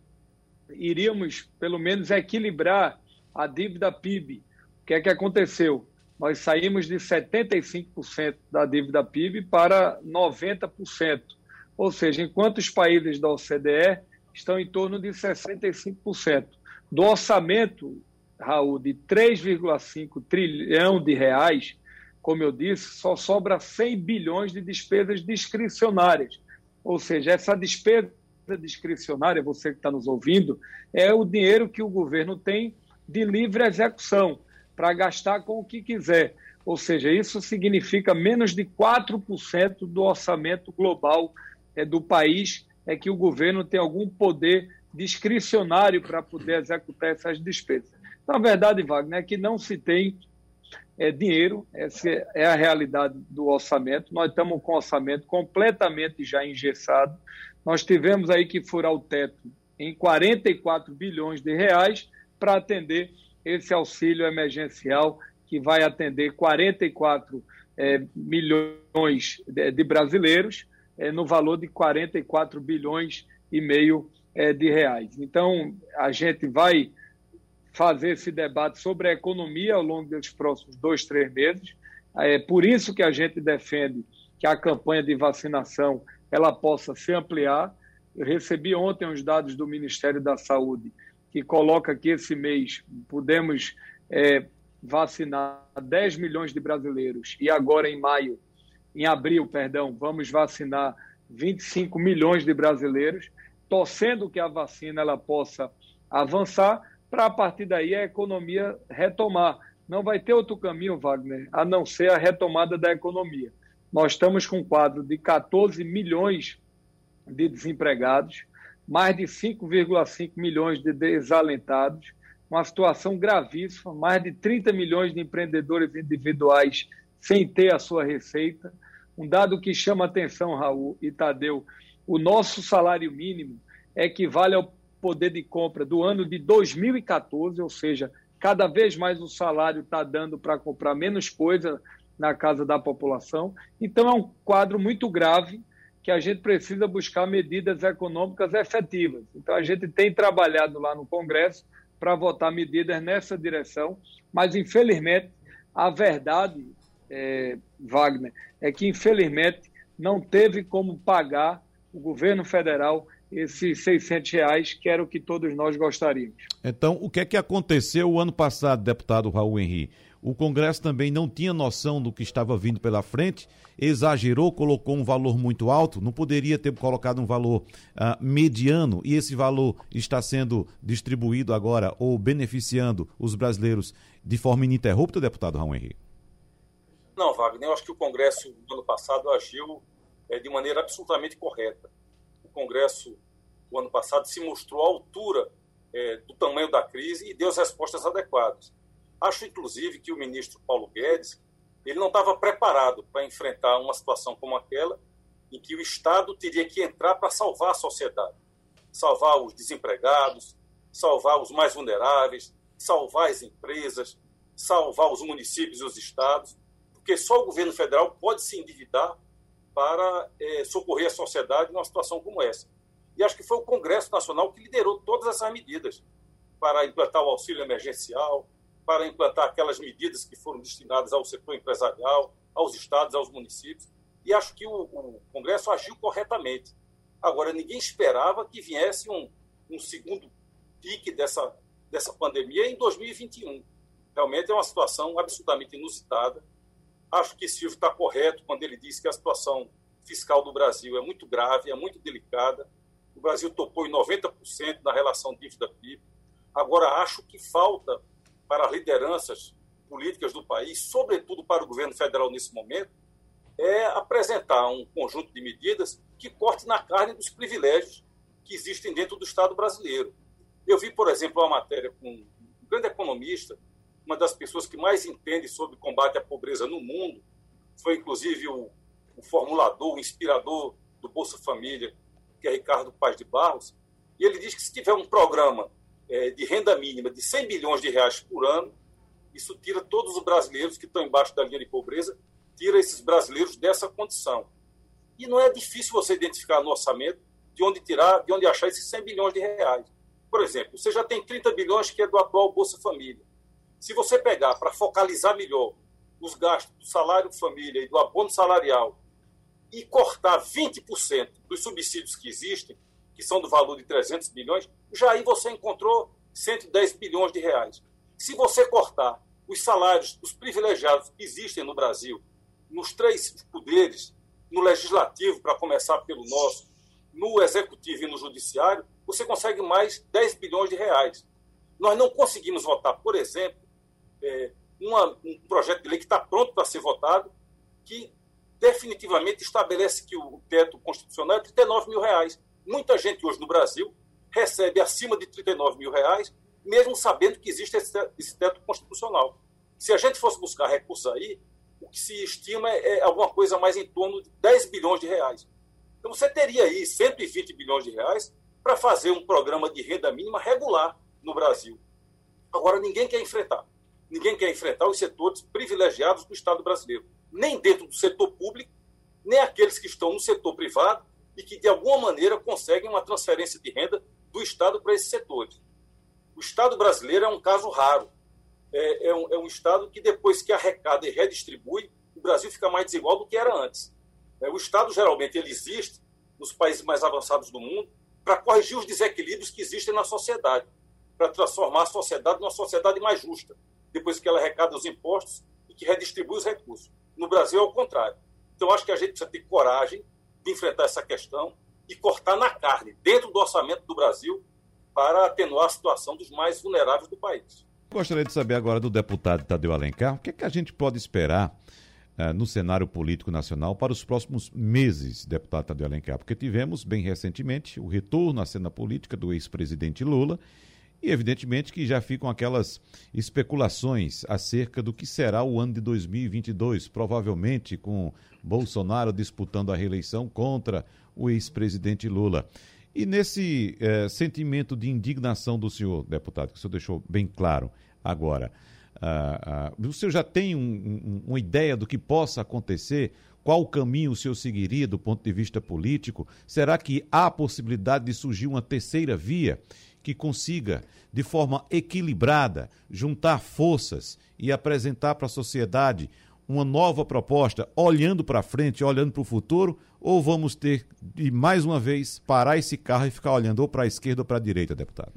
iríamos, pelo menos, equilibrar a dívida P I B. O que é que aconteceu? Nós saímos de setenta e cinco por cento da dívida P I B para noventa por cento. Ou seja, enquanto os países da O C D E estão em torno de sessenta e cinco por cento. Do orçamento, Raul, de três vírgula cinco trilhão de reais, como eu disse, só sobra cem bilhões de despesas discricionárias. Ou seja, essa despesa discricionária, você que está nos ouvindo, é o dinheiro que o governo tem de livre execução, para gastar com o que quiser. Ou seja, isso significa menos de quatro por cento do orçamento global é, do país, é que o governo tem algum poder discricionário para poder executar essas despesas. Na verdade, Wagner, é que não se tem é, dinheiro, essa é a realidade do orçamento. Nós estamos com o orçamento completamente já engessado. Nós tivemos aí que furar o teto em quarenta e quatro bilhões de reais para atender esse auxílio emergencial que vai atender quarenta e quatro é, milhões de, de brasileiros é, no valor de quarenta e quatro bilhões e meio é, de reais. Então, a gente vai fazer esse debate sobre a economia ao longo dos próximos dois, três meses. É por isso que a gente defende que a campanha de vacinação ela possa se ampliar. Eu recebi ontem os dados do Ministério da Saúde, que coloca que esse mês podemos é, vacinar dez milhões de brasileiros e agora em maio, em abril, perdão, vamos vacinar vinte e cinco milhões de brasileiros, torcendo que a vacina ela possa avançar para, a partir daí, a economia retomar. Não vai ter outro caminho, Wagner, a não ser a retomada da economia. Nós estamos com um quadro de quatorze milhões de desempregados, mais de cinco vírgula cinco milhões de desalentados, uma situação gravíssima, mais de trinta milhões de empreendedores individuais sem ter a sua receita. Um dado que chama atenção, Raul e Tadeu, o nosso salário mínimo equivale ao poder de compra do ano de dois mil e quatorze, ou seja, cada vez mais o salário está dando para comprar menos coisa na casa da população. Então é um quadro muito grave que a gente precisa buscar medidas econômicas efetivas. Então, a gente tem trabalhado lá no Congresso para votar medidas nessa direção, mas, infelizmente, a verdade, é, Wagner, é que, infelizmente, não teve como pagar o governo federal esses seiscentos reais, que era o que todos nós gostaríamos. Então, o que é que aconteceu o ano passado, deputado Raul Henri? O Congresso também não tinha noção do que estava vindo pela frente, exagerou, colocou um valor muito alto, não poderia ter colocado um valor uh, mediano, e esse valor está sendo distribuído agora ou beneficiando os brasileiros de forma ininterrupta, deputado Raul Henri? Não, Wagner, eu acho que o Congresso do ano passado agiu é, de maneira absolutamente correta. O Congresso do ano passado se mostrou à altura é, do tamanho da crise e deu as respostas adequadas. Acho, inclusive, que o ministro Paulo Guedes ele não estava preparado para enfrentar uma situação como aquela, em que o Estado teria que entrar para salvar a sociedade, salvar os desempregados, salvar os mais vulneráveis, salvar as empresas, salvar os municípios e os estados, porque só o governo federal pode se endividar para é, socorrer a sociedade numa situação como essa. E acho que foi o Congresso Nacional que liderou todas essas medidas para implantar o auxílio emergencial, para implantar aquelas medidas que foram destinadas ao setor empresarial, aos estados, aos municípios. E acho que o, o Congresso agiu corretamente. Agora, ninguém esperava que viesse um, um segundo pique dessa, dessa pandemia em dois mil e vinte e um. Realmente é uma situação absolutamente inusitada. Acho que Silvio está correto quando ele diz que a situação fiscal do Brasil é muito grave, é muito delicada. O Brasil topou em noventa por cento na relação dívida-P I B. Agora, acho que falta para as lideranças políticas do país, sobretudo para o governo federal nesse momento, é apresentar um conjunto de medidas que corte na carne dos privilégios que existem dentro do Estado brasileiro. Eu vi, por exemplo, uma matéria com um grande economista, uma das pessoas que mais entende sobre combate à pobreza no mundo, foi inclusive o, o formulador, o inspirador do Bolsa Família, que é Ricardo Paz de Barros, e ele diz que se tiver um programa é, de renda mínima de cem bilhões de reais por ano, isso tira todos os brasileiros que estão embaixo da linha de pobreza, tira esses brasileiros dessa condição. E não é difícil você identificar no orçamento de onde tirar, de onde achar esses cem bilhões de reais. Por exemplo, você já tem trinta bilhões que é do atual Bolsa Família. Se você pegar para focalizar melhor os gastos do salário família e do abono salarial e cortar vinte por cento dos subsídios que existem, que são do valor de trezentos bilhões, já aí você encontrou cento e dez bilhões de reais. Se você cortar os salários dos privilegiados que existem no Brasil, nos três poderes, no legislativo, para começar pelo nosso, no executivo e no judiciário, você consegue mais dez bilhões de reais. Nós não conseguimos votar, por exemplo, é, uma, um projeto de lei que está pronto para ser votado, que definitivamente estabelece que o teto constitucional é trinta e nove mil reais. Muita gente hoje no Brasil recebe acima de trinta e nove mil reais, mesmo sabendo que existe esse teto constitucional. Se a gente fosse buscar recursos aí, o que se estima é alguma coisa mais em torno de dez bilhões de reais. Então você teria aí cento e vinte bilhões de reais para fazer um programa de renda mínima regular no Brasil. Agora, ninguém quer enfrentar. Ninguém quer enfrentar os setores privilegiados do Estado brasileiro. Nem dentro do setor público, nem aqueles que estão no setor privado e que, de alguma maneira, conseguem uma transferência de renda do Estado para esses setores. O Estado brasileiro é um caso raro. É, é, um, é um Estado que, depois que arrecada e redistribui, o Brasil fica mais desigual do que era antes. É, o Estado, geralmente, ele existe nos países mais avançados do mundo para corrigir os desequilíbrios que existem na sociedade, para transformar a sociedade numa sociedade mais justa, depois que ela arrecada os impostos e que redistribui os recursos. No Brasil é o contrário. Então, acho que a gente precisa ter coragem de enfrentar essa questão e cortar na carne, dentro do orçamento do Brasil, para atenuar a situação dos mais vulneráveis do país. Gostaria de saber agora do deputado Tadeu Alencar, o que é que a gente pode esperar uh, no cenário político nacional para os próximos meses, deputado Tadeu Alencar? Porque tivemos, bem recentemente, o retorno à cena política do ex-presidente Lula e, evidentemente, que já ficam aquelas especulações acerca do que será o ano de dois mil e vinte e dois, provavelmente com Bolsonaro disputando a reeleição contra o ex-presidente Lula. E nesse eh, sentimento de indignação do senhor, deputado, que o senhor deixou bem claro agora, Ah, ah, o senhor já tem um, um, uma ideia do que possa acontecer? Qual o caminho o senhor seguiria do ponto de vista político? Será que há a possibilidade de surgir uma terceira via que consiga, de forma equilibrada, juntar forças e apresentar para a sociedade uma nova proposta, olhando para frente, olhando para o futuro? Ou vamos ter de, mais uma vez, parar esse carro e ficar olhando ou para a esquerda ou para a direita, deputado?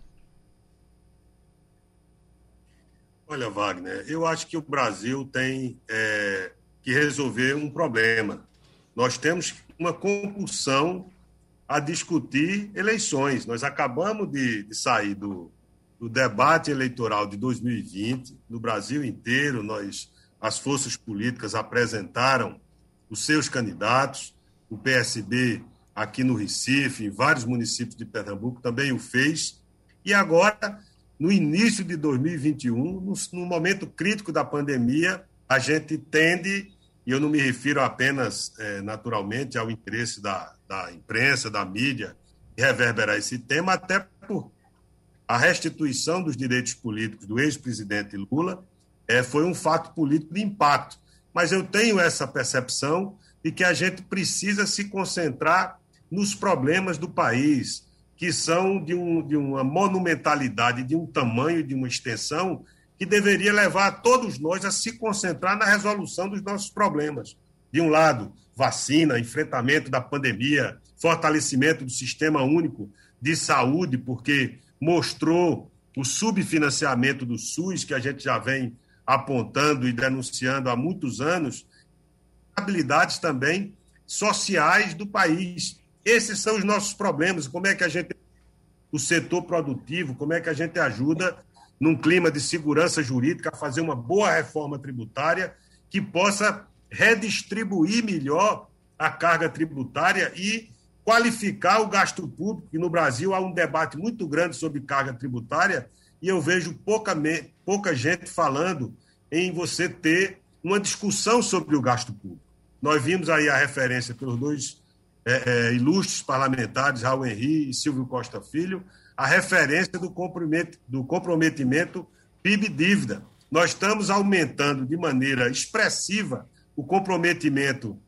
Olha, Wagner, eu acho que o Brasil tem é, que resolver um problema. Nós temos uma compulsão a discutir eleições. Nós acabamos de, de sair do, do debate eleitoral de dois mil e vinte, no Brasil inteiro, nós, as forças políticas apresentaram os seus candidatos, o P S B aqui no Recife, em vários municípios de Pernambuco também o fez, e agora, no início de dois mil e vinte e um, no, no momento crítico da pandemia, a gente tende, e eu não me refiro apenas, é, naturalmente, ao interesse da, da imprensa, da mídia, reverberar esse tema, até por a restituição dos direitos políticos do ex-presidente Lula é, foi um fato político de impacto. Mas eu tenho essa percepção de que a gente precisa se concentrar nos problemas do país, que são de, um, de uma monumentalidade, de um tamanho, de uma extensão, que deveria levar todos nós a se concentrar na resolução dos nossos problemas. De um lado, vacina, enfrentamento da pandemia, fortalecimento do sistema único de saúde, porque mostrou o subfinanciamento do SUS, que a gente já vem apontando e denunciando há muitos anos, habilidades também sociais do país. Esses são os nossos problemas. Como é que a gente, o setor produtivo, como é que a gente ajuda, num clima de segurança jurídica, a fazer uma boa reforma tributária que possa redistribuir melhor a carga tributária e qualificar o gasto público, que no Brasil há um debate muito grande sobre carga tributária, e eu vejo pouca, pouca gente falando em você ter uma discussão sobre o gasto público. Nós vimos aí a referência pelos dois é, é, ilustres parlamentares, Raul Henri e Silvio Costa Filho, a referência do comprometimento, do comprometimento P I B-dívida. Nós estamos aumentando de maneira expressiva o comprometimento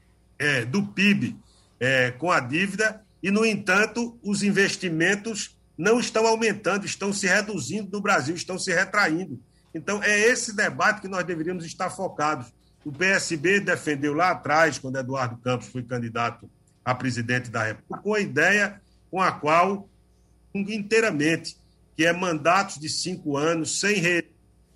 é, do P I B é, com a dívida e, no entanto, os investimentos não estão aumentando, estão se reduzindo no Brasil, estão se retraindo. Então, é esse debate que nós deveríamos estar focados. O P S B defendeu lá atrás, quando Eduardo Campos foi candidato a presidente da República, com a ideia com a qual, inteiramente, que é mandatos de cinco anos, sem reeleição,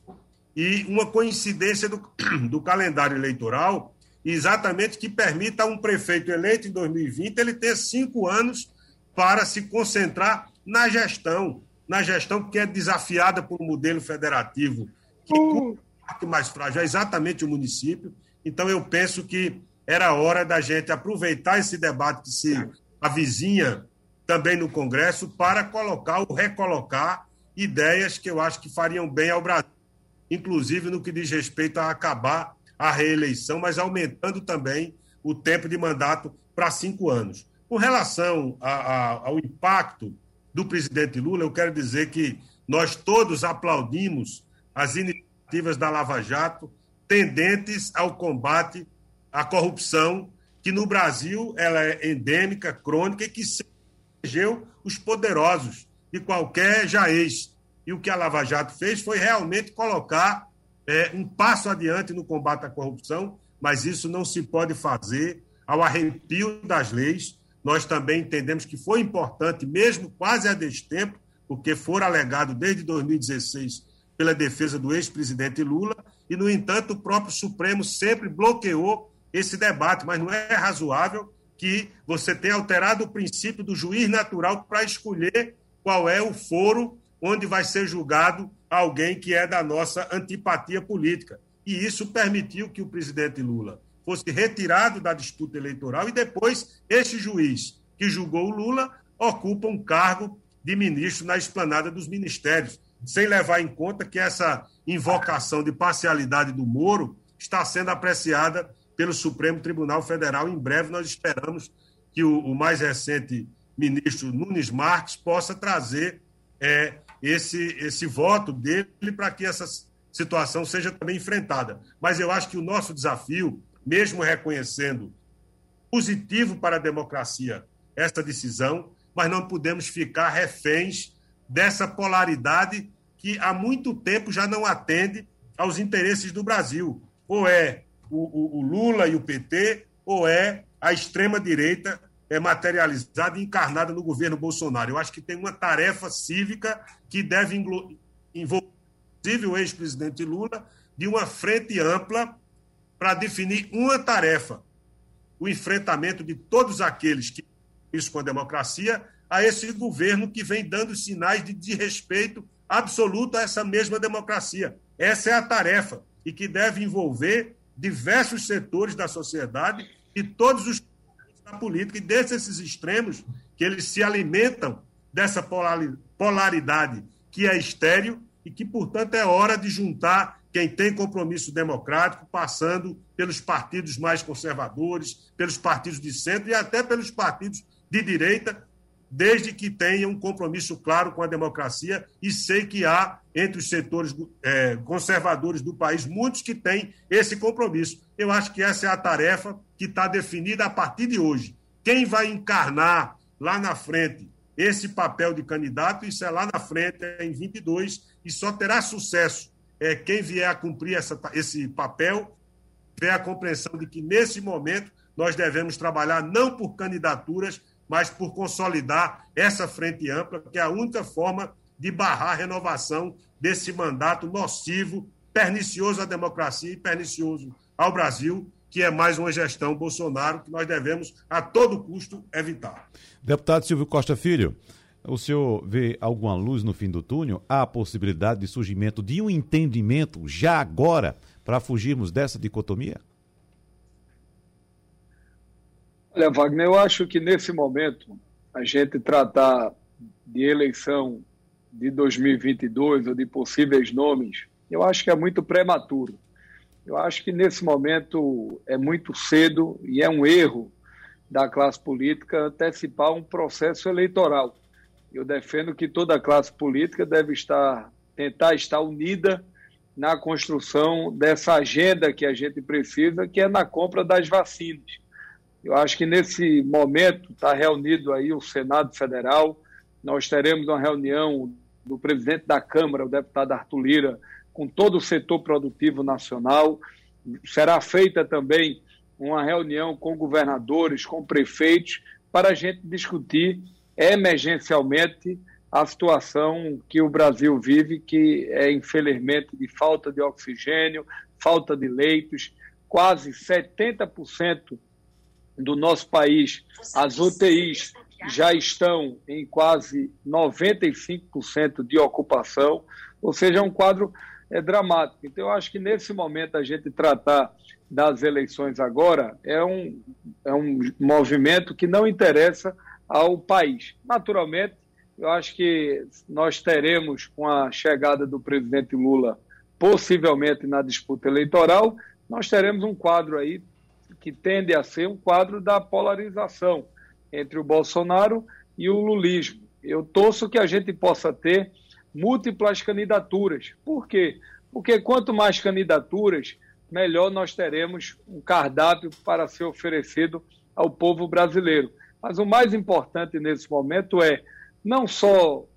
e uma coincidência do, do calendário eleitoral, exatamente que permita a um prefeito eleito em dois mil e vinte ele ter cinco anos para se concentrar na gestão, na gestão que é desafiada por um modelo federativo, que uh. a parte mais frágil é exatamente o município. Então, eu penso que era hora da gente aproveitar esse debate que se avizinha também no Congresso para colocar ou recolocar ideias que eu acho que fariam bem ao Brasil, inclusive no que diz respeito a acabar a reeleição, mas aumentando também o tempo de mandato para cinco anos. Com relação a, a, ao impacto do presidente Lula, eu quero dizer que nós todos aplaudimos as iniciativas da Lava Jato tendentes ao combate à corrupção, que no Brasil ela é endêmica, crônica e que elegeu os poderosos de qualquer jaez. E o que a Lava Jato fez foi realmente colocar é, um passo adiante no combate à corrupção, mas isso não se pode fazer ao arrepio das leis. Nós também entendemos que foi importante, mesmo quase a destempo, porque for alegado desde dois mil e dezesseis pela defesa do ex-presidente Lula, e, no entanto, o próprio Supremo sempre bloqueou esse debate, mas não é razoável que você tenha alterado o princípio do juiz natural para escolher qual é o foro onde vai ser julgado alguém que é da nossa antipatia política. E isso permitiu que o presidente Lula fosse retirado da disputa eleitoral e depois este juiz que julgou o Lula ocupa um cargo de ministro na esplanada dos ministérios, sem levar em conta que essa invocação de parcialidade do Moro está sendo apreciada pelo Supremo Tribunal Federal. Em breve nós esperamos que o, o mais recente ministro Nunes Marques possa trazer é, esse, esse voto dele para que essa situação seja também enfrentada. Mas eu acho que o nosso desafio, mesmo reconhecendo positivo para a democracia essa decisão, mas não podemos ficar reféns dessa polaridade que há muito tempo já não atende aos interesses do Brasil. Ou é o, o, o Lula e o P T, ou é a extrema-direita é materializada e encarnada no governo Bolsonaro. Eu acho que tem uma tarefa cívica que deve envolver, inclusive, o ex-presidente Lula, de uma frente ampla para definir uma tarefa, o enfrentamento de todos aqueles que isso com a democracia, a esse governo que vem dando sinais de desrespeito absoluto a essa mesma democracia. Essa é a tarefa, e que deve envolver diversos setores da sociedade e todos os da política, e desses extremos que eles se alimentam dessa polaridade que é estéril e que, portanto, é hora de juntar quem tem compromisso democrático, passando pelos partidos mais conservadores, pelos partidos de centro e até pelos partidos de direita, desde que tenham um compromisso claro com a democracia, e sei que há, entre os setores é, conservadores do país, muitos que têm esse compromisso. Eu acho que essa é a tarefa que está definida a partir de hoje. Quem vai encarnar lá na frente esse papel de candidato, isso é lá na frente, é em vinte e dois, e só terá sucesso é, quem vier a cumprir essa, esse papel, tiver a compreensão de que, nesse momento, nós devemos trabalhar não por candidaturas, mas por consolidar essa frente ampla, que é a única forma de barrar a renovação desse mandato nocivo, pernicioso à democracia e pernicioso ao Brasil, que é mais uma gestão Bolsonaro que nós devemos, a todo custo, evitar. Deputado Silvio Costa Filho, o senhor vê alguma luz no fim do túnel? Há a possibilidade de surgimento de um entendimento já agora para fugirmos dessa dicotomia? Olha, Wagner, eu acho que nesse momento a gente tratar de eleição de dois mil e vinte e dois ou de possíveis nomes, eu acho que é muito prematuro. Eu acho que nesse momento é muito cedo e é um erro da classe política antecipar um processo eleitoral. Eu defendo que toda a classe política deve estar, tentar estar unida na construção dessa agenda que a gente precisa, que é na compra das vacinas. Eu acho que nesse momento está reunido aí o Senado Federal, nós teremos uma reunião do presidente da Câmara, o deputado Arthur Lira, com todo o setor produtivo nacional. Será feita também uma reunião com governadores, com prefeitos, para a gente discutir emergencialmente a situação que o Brasil vive, que é, infelizmente, de falta de oxigênio, falta de leitos. Quase setenta por cento do nosso país, as U T Is já estão em quase noventa e cinco por cento de ocupação, ou seja, é um quadro é, dramático. Então, eu acho que nesse momento a gente tratar das eleições agora é um, é um movimento que não interessa ao país. Naturalmente, eu acho que nós teremos, com a chegada do presidente Lula, possivelmente na disputa eleitoral, nós teremos um quadro aí que tende a ser um quadro da polarização entre o Bolsonaro e o lulismo. Eu torço que a gente possa ter múltiplas candidaturas. Por quê? Porque quanto mais candidaturas, melhor nós teremos um cardápio para ser oferecido ao povo brasileiro. Mas o mais importante nesse momento é não só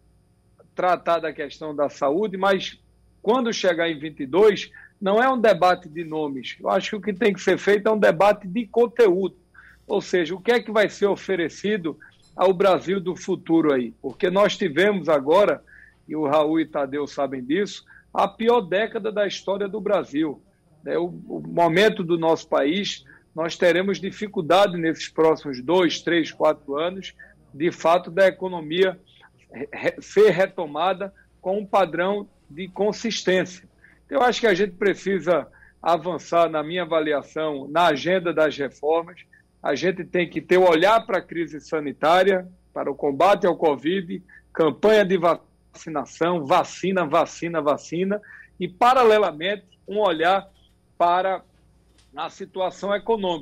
tratar da questão da saúde, mas quando chegar em vinte e dois, não é um debate de nomes. Eu acho que o que tem que ser feito é um debate de conteúdo. Ou seja, o que é que vai ser oferecido ao Brasil do futuro aí? Porque nós tivemos agora, e o Raul e Tadeu sabem disso, a pior década da história do Brasil. É o, o momento do nosso país, nós teremos dificuldade nesses próximos dois, três, quatro anos, de fato, da economia re- ser retomada com um padrão de consistência. Eu acho que a gente precisa avançar, na minha avaliação, na agenda das reformas. A gente tem que ter o olhar para a crise sanitária, para o combate ao Covid, campanha de vacinação, vacina, vacina, vacina, e, paralelamente, um olhar para a situação econômica.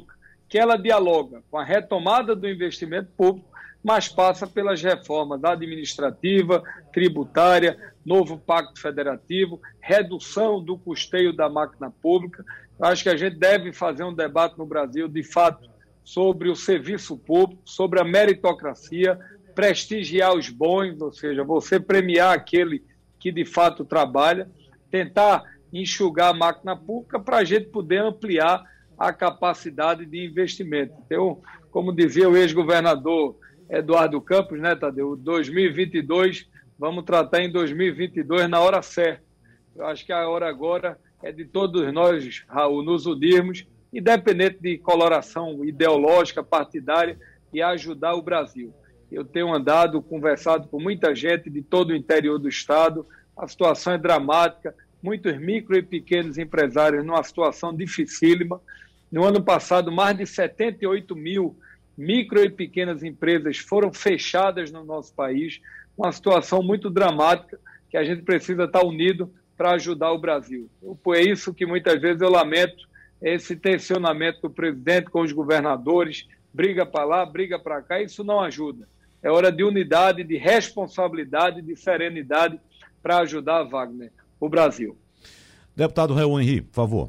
que ela dialoga com a retomada do investimento público, mas passa pelas reformas administrativa, tributária, novo pacto federativo, redução do custeio da máquina pública. Eu acho que a gente deve fazer um debate no Brasil, de fato, sobre o serviço público, sobre a meritocracia, prestigiar os bons, ou seja, você premiar aquele que de fato trabalha, tentar enxugar a máquina pública para a gente poder ampliar a capacidade de investimento. Então, como dizia o ex-governador Eduardo Campos, né, Tadeu? dois mil e vinte e dois, vamos tratar em dois mil e vinte e dois na hora certa. Eu acho que a hora agora é de todos nós, Raul, nos unirmos, independente de coloração ideológica, partidária, e ajudar o Brasil. Eu tenho andado, conversado com muita gente de todo o interior do Estado, a situação é dramática, muitos micro e pequenos empresários numa situação dificílima. No ano passado, mais de setenta e oito mil micro e pequenas empresas foram fechadas no nosso país, uma situação muito dramática que a gente precisa estar unido para ajudar o Brasil. É isso que muitas vezes eu lamento, esse tensionamento do presidente com os governadores, briga para lá, briga para cá, isso não ajuda. É hora de unidade, de responsabilidade, de serenidade para ajudar, Wagner, o Brasil. Deputado Raul Henri, por favor.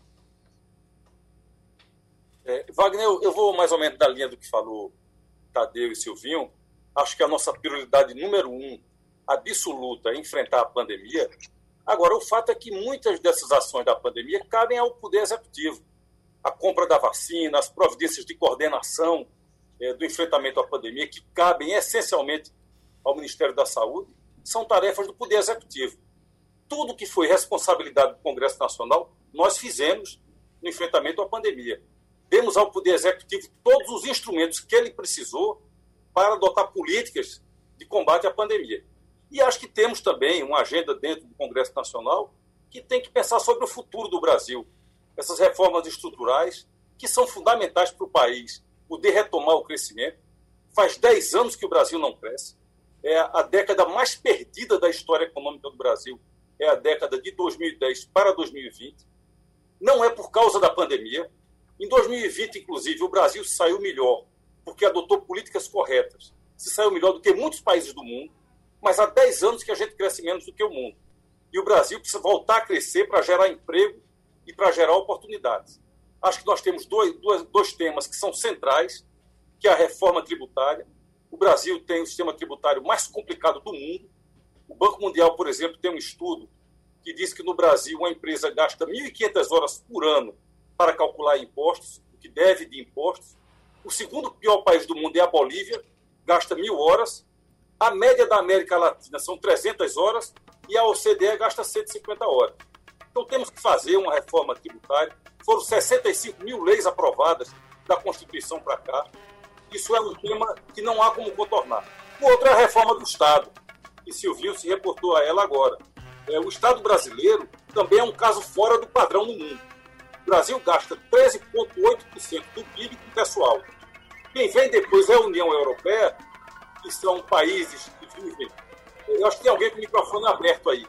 É, Wagner, eu, eu vou mais ou menos da linha do que falou Tadeu e Silvinho. Acho que a nossa prioridade número um, absoluta, é enfrentar a pandemia. Agora, o fato é que muitas dessas ações da pandemia cabem ao Poder Executivo. A compra da vacina, as providências de coordenação é, do enfrentamento à pandemia, que cabem essencialmente ao Ministério da Saúde, são tarefas do Poder Executivo. Tudo que foi responsabilidade do Congresso Nacional, nós fizemos no enfrentamento à pandemia. Demos ao Poder Executivo todos os instrumentos que ele precisou para adotar políticas de combate à pandemia. E acho que temos também uma agenda dentro do Congresso Nacional que tem que pensar sobre o futuro do Brasil. Essas reformas estruturais que são fundamentais para o país poder retomar o crescimento. Faz dez anos que o Brasil não cresce. É a década mais perdida da história econômica do Brasil. É a década de dois mil e dez para dois mil e vinte. Não é por causa da pandemia. Em dois mil e vinte, inclusive, o Brasil saiu melhor, porque adotou políticas corretas. Se saiu melhor do que muitos países do mundo, mas há dez anos que a gente cresce menos do que o mundo. E o Brasil precisa voltar a crescer para gerar emprego e para gerar oportunidades. Acho que nós temos dois, dois, dois temas que são centrais, que é a reforma tributária. O Brasil tem o sistema tributário mais complicado do mundo. O Banco Mundial, por exemplo, tem um estudo que diz que no Brasil uma empresa gasta mil e quinhentas horas por ano para calcular impostos, o que deve de impostos. O segundo pior país do mundo é a Bolívia, gasta mil horas. A média da América Latina são trezentas horas e a O C D E gasta cento e cinquenta horas. Então temos que fazer uma reforma tributária. Foram sessenta e cinco mil leis aprovadas da Constituição para cá. Isso é um tema que não há como contornar. O outro é a reforma do Estado, e Silvinho se reportou a ela agora. É, o Estado brasileiro também é um caso fora do padrão no mundo. O Brasil gasta treze vírgula oito por cento do P I B com pessoal. Quem vem depois é a União Europeia, que são países que vivem... Eu acho que tem alguém com o microfone aberto aí.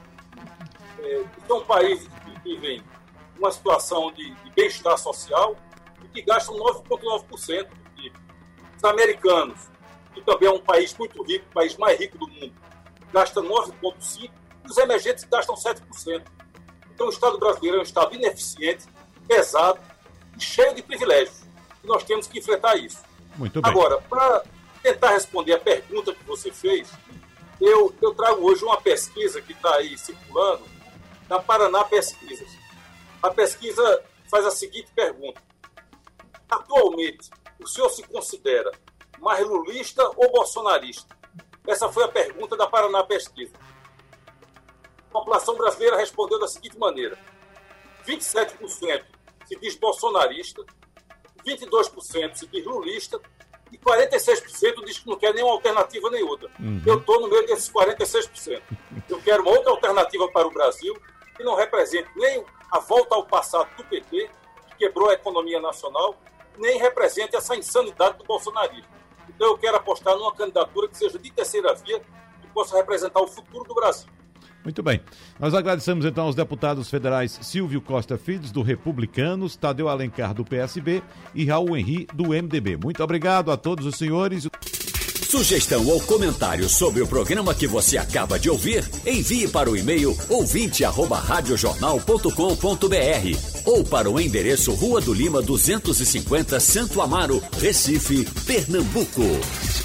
É, são países que vivem uma situação de, de bem-estar social e que gastam nove vírgula nove por cento do P I B. Os americanos, que também é um país muito rico, o país mais rico do mundo, gastam nove vírgula cinco por cento e os emergentes gastam sete por cento. Então, o Estado brasileiro é um Estado ineficiente, pesado e cheio de privilégios. E nós temos que enfrentar isso. Muito bem. Agora, para tentar responder a pergunta que você fez, eu, eu trago hoje uma pesquisa que está aí circulando, da Paraná Pesquisas. A pesquisa faz a seguinte pergunta. Atualmente, o senhor se considera mais lulista ou bolsonarista? Essa foi a pergunta da Paraná Pesquisa. A população brasileira respondeu da seguinte maneira. vinte e sete por cento se diz bolsonarista, vinte e dois por cento se diz lulista e quarenta e seis por cento diz que não quer nenhuma alternativa nem outra. Uhum. Eu estou no meio desses quarenta e seis por cento. Eu quero uma outra alternativa para o Brasil que não represente nem a volta ao passado do P T, que quebrou a economia nacional, nem represente essa insanidade do bolsonarismo. Então eu quero apostar numa candidatura que seja de terceira via, que possa representar o futuro do Brasil. Muito bem. Nós agradecemos então aos deputados federais Silvio Costa Filho, do Republicanos, Tadeu Alencar, do P S B e Raul Henri, do M D B. Muito obrigado a todos os senhores. Sugestão ou comentário sobre o programa que você acaba de ouvir, envie para o e-mail ouvinte arroba radiojornal ponto com ponto br ou para o endereço Rua do Lima duzentos e cinquenta, Santo Amaro, Recife, Pernambuco.